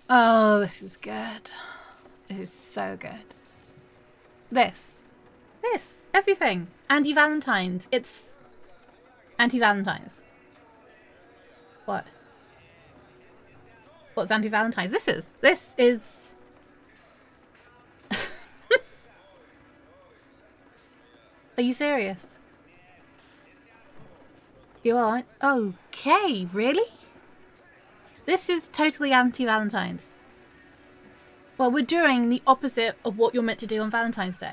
Oh, this is good. This is so good. This, everything. Anti-Valentine's. It's anti-Valentine's. What? What's anti-Valentine's? This is... Are you serious? You aren't? Okay, really? This is totally anti-Valentine's. Well, we're doing the opposite of what you're meant to do on Valentine's Day.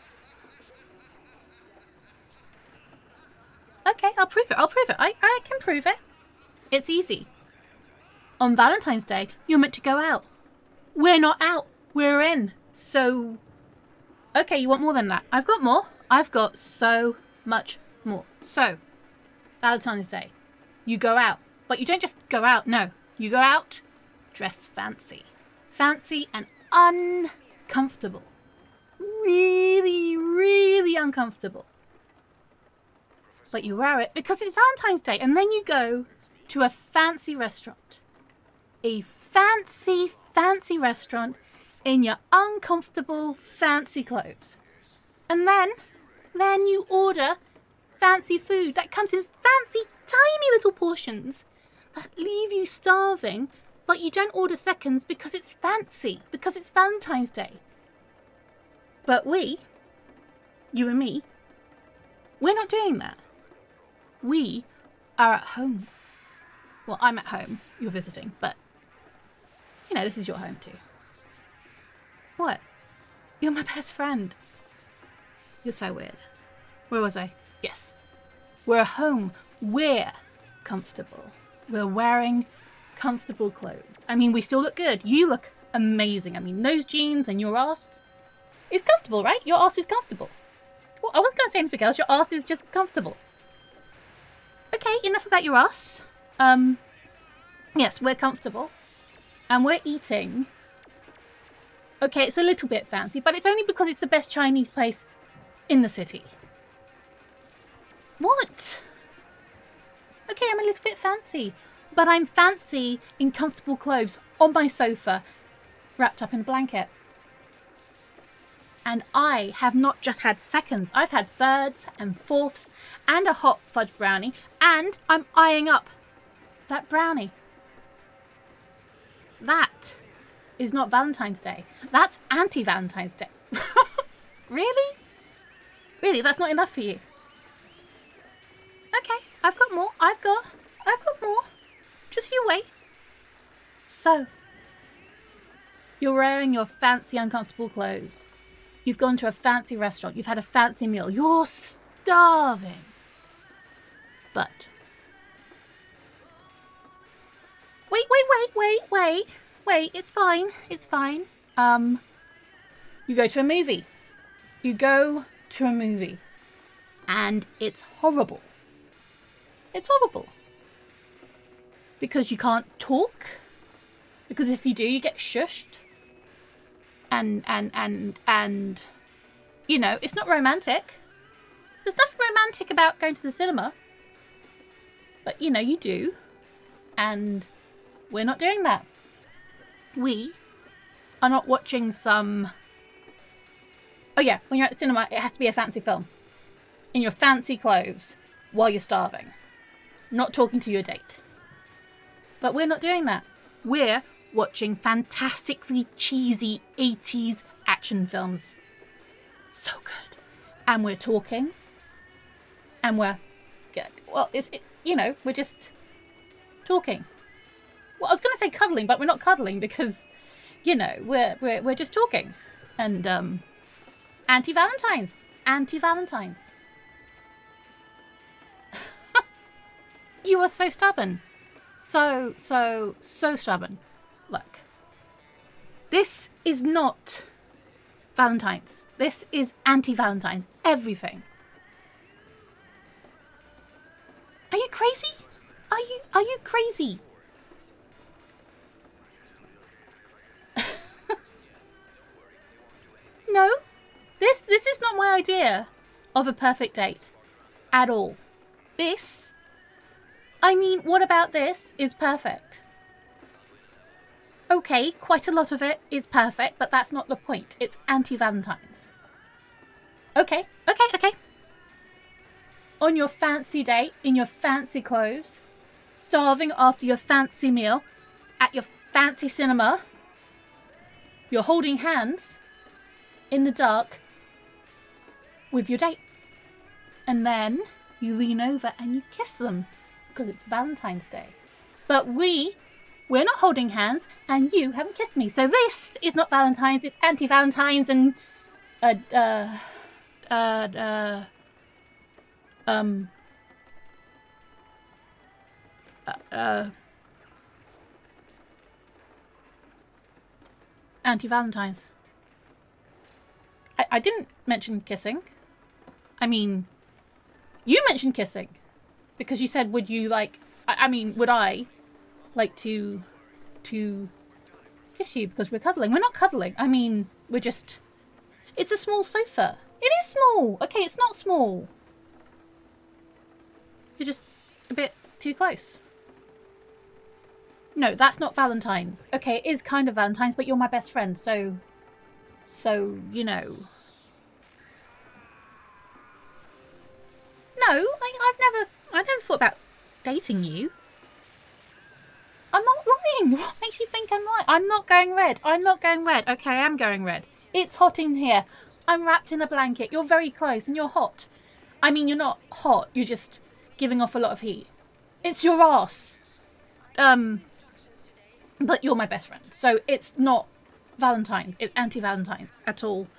Okay, I'll prove it. I can prove it. It's easy. On Valentine's Day, you're meant to go out. We're not out. We're in. So... Okay, you want more than that? I've got more. I've got so much more. So, Valentine's Day. You go out. But you don't just go out, no. You go out, dress fancy. Fancy and uncomfortable. Really, really uncomfortable. But you wear it because it's Valentine's Day. And then you go to a fancy restaurant. A fancy, fancy restaurant in your uncomfortable, fancy clothes. And then you order fancy food that comes in fancy, tiny little portions that leave you starving, but you don't order seconds because it's fancy, because it's Valentine's Day. But we, you and me, we're not doing that. We are at home. Well, I'm at home. You're visiting, but, you know, this is your home too. What? You're my best friend. You're so weird. Where was I? Yes. We're at home. We're comfortable. We're wearing comfortable clothes. I mean, we still look good. You look amazing. I mean, those jeans and your ass is comfortable, right? Your ass is comfortable. Well, I wasn't going to say anything else. Your ass is just comfortable. Okay, enough about your ass. Yes, we're comfortable. And we're eating. Okay, it's a little bit fancy, but it's only because it's the best Chinese place in the city. What? Okay, I'm a little bit fancy. But I'm fancy in comfortable clothes on my sofa, wrapped up in a blanket. And I have not just had seconds. I've had thirds and fourths and a hot fudge brownie. And I'm eyeing up that brownie. That is not Valentine's Day. That's anti-Valentine's Day. Really? Really, that's not enough for you? Okay, I've got more. I've got more. Just you wait. So, you're wearing your fancy, uncomfortable clothes. You've gone to a fancy restaurant. You've had a fancy meal. You're starving. But... Wait. It's fine. You go to a movie. And it's horrible. It's horrible. Because you can't talk. Because if you do, you get shushed. And, you know, it's not romantic. There's nothing romantic about going to the cinema. But, you know, you do. And we're not doing that. We are not watching some... Oh yeah, when you're at the cinema, it has to be a fancy film. In your fancy clothes, while you're starving. Not talking to your date. But we're not doing that. We're watching fantastically cheesy 80s action films. So good. And we're talking. And we're good. Well, we're just talking. Well, I was going to say cuddling, but we're not cuddling because, you know, we're just talking. And, anti-Valentine's. You are so stubborn. So stubborn. Look. This is not Valentine's. This is anti-Valentine's. Everything. Are you crazy? Are you crazy? No. This is not my idea of a perfect date. At all. What about this is perfect? Okay, quite a lot of it is perfect, but that's not the point. It's anti-Valentine's. Okay. On your fancy date, in your fancy clothes, starving after your fancy meal, at your fancy cinema, you're holding hands in the dark with your date. And then you lean over and you kiss them because it's Valentine's Day. But we're not holding hands and you haven't kissed me. So this is not Valentine's, it's anti-Valentine's and anti-Valentine's. I didn't mention kissing. I mean, you mentioned kissing because you said, would you like, would I like to kiss you because we're cuddling? We're not cuddling. I mean, we're just, it's a small sofa. It is small. Okay, it's not small. You're just a bit too close. No, that's not Valentine's. Okay, it is kind of Valentine's, but you're my best friend, so, you know. No, I never thought about dating you. I'm not lying. What makes you think I'm lying? I'm not going red. Okay, I am going red. It's hot in here. I'm wrapped in a blanket. You're very close and you're hot. I mean, you're not hot. You're just giving off a lot of heat. It's your ass. But you're my best friend. So it's not Valentine's. It's anti-Valentine's at all.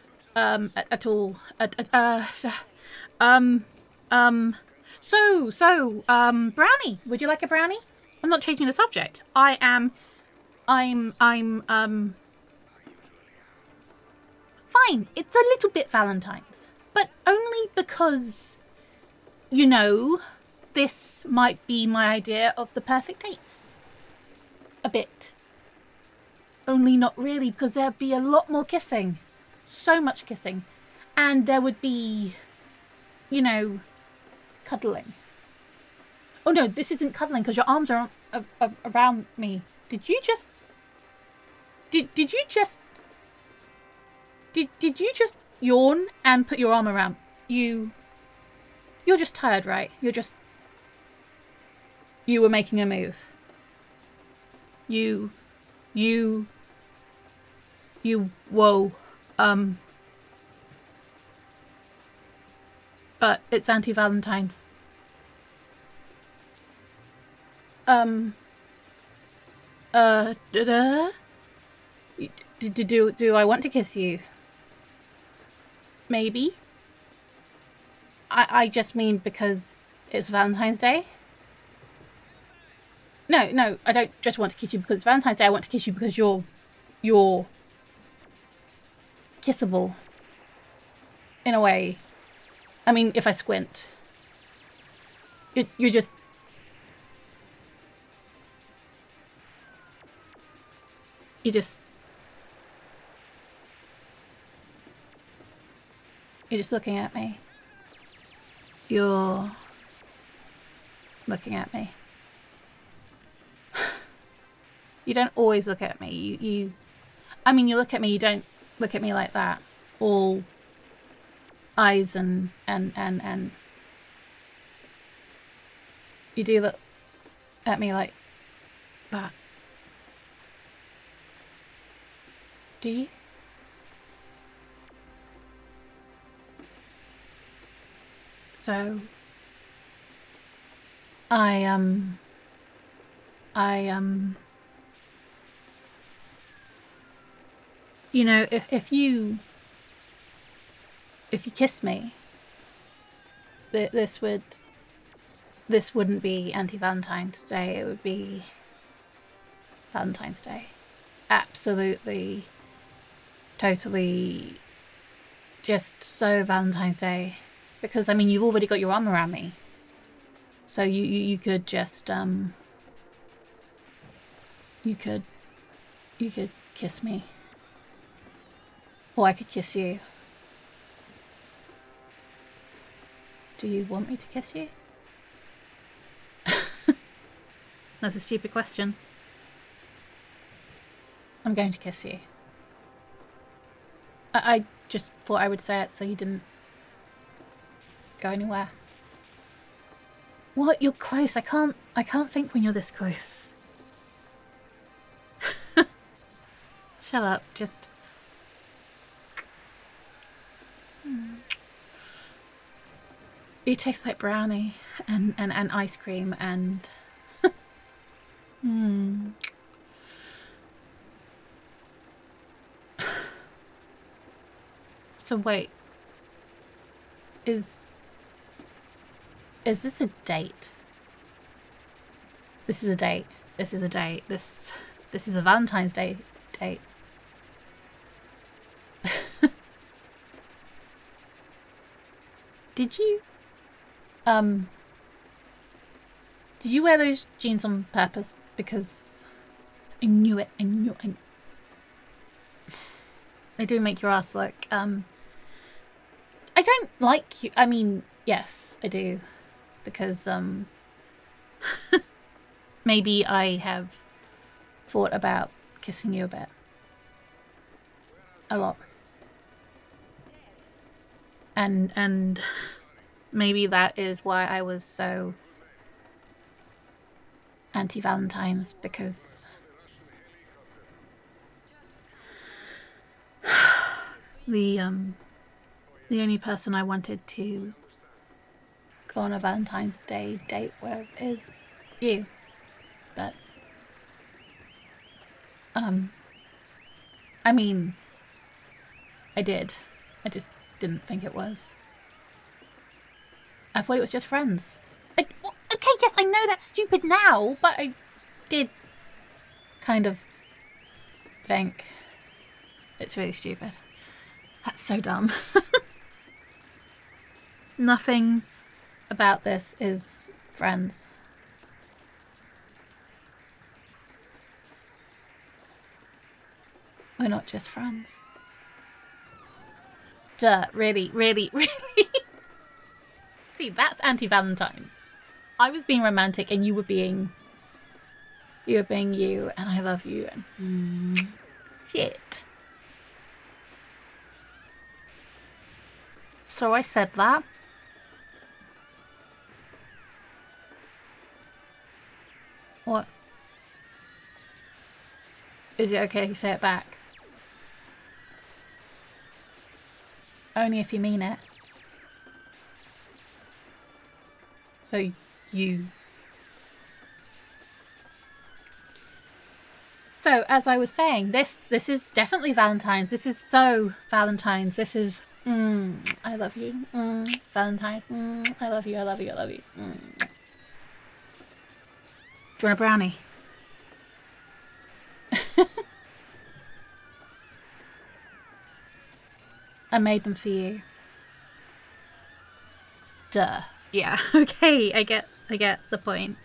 Brownie. Would you like a brownie? I'm not changing the subject. I'm fine. It's a little bit Valentine's, but only because, you know, this might be my idea of the perfect date. A bit. Only not really, because there'd be a lot more kissing. So much kissing. And there would be, you know, cuddling. Oh no, this isn't cuddling because your arms are around me. Did you just yawn and put your arm around you? You're just tired, right? You were making a move. Whoa. But it's anti-Valentine's. Do I want to kiss you? Maybe. I just mean because it's Valentine's Day. No, I don't just want to kiss you because it's Valentine's Day. I want to kiss you because you're kissable. In a way. I mean, if I squint. You're just... You're just looking at me. You're looking at me. You don't always look at me. You look at me, you don't look at me like that. All eyes and you do look at me like that. Do you? So you know, if you kiss me, this wouldn't be anti-Valentine's Day. It would be Valentine's Day. Absolutely, totally, just so Valentine's Day. Because I mean, you've already got your arm around me, so you could just you could kiss me, or I could kiss you. Do you want me to kiss you? That's a stupid question. I'm going to kiss you. I just thought I would say it so you didn't go anywhere. What? You're close. I can't think when you're this close. Shut up. Just... You taste like brownie and ice cream and... So wait. Is this a date? This is a date. This is a date. This is a Valentine's Day date. Did you wear those jeans on purpose? Because I knew it. I knew it. They do make your ass look, I don't like you. I mean, yes, I do. Because, maybe I have thought about kissing you a bit. A lot. And maybe that is why I was so anti-Valentine's, because the only person I wanted to go on a Valentine's Day date with is you. But I mean, I did. I just didn't think it was. I thought it was just friends. Well, okay, yes, I know that's stupid now, but I did kind of think it's really stupid. That's so dumb. Nothing about this is friends. We're not just friends. Duh, really, really, really? See, that's anti-Valentine's. I was being romantic and you were being you, and I love you, and shit. So I said that. What? Is it okay if you say it back? Only if you mean it. So you... So, as I was saying, this is definitely Valentine's. This is so Valentine's. This is... I love you. Valentine's. I love you, I love you, I love you. Do you want a brownie? I made them for you. Duh. Yeah, okay, I get the point.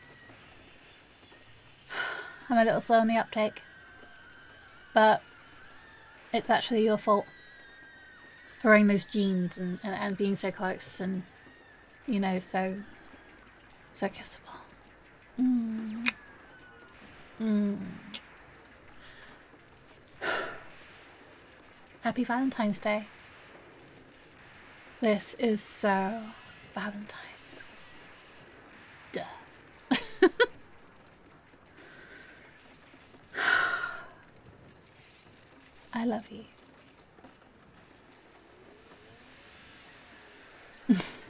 I'm a little slow on the uptake. But it's actually your fault. For wearing those jeans and being so close and, you know, so kissable. Happy Valentine's Day. This is so Valentine's. Duh. I love you.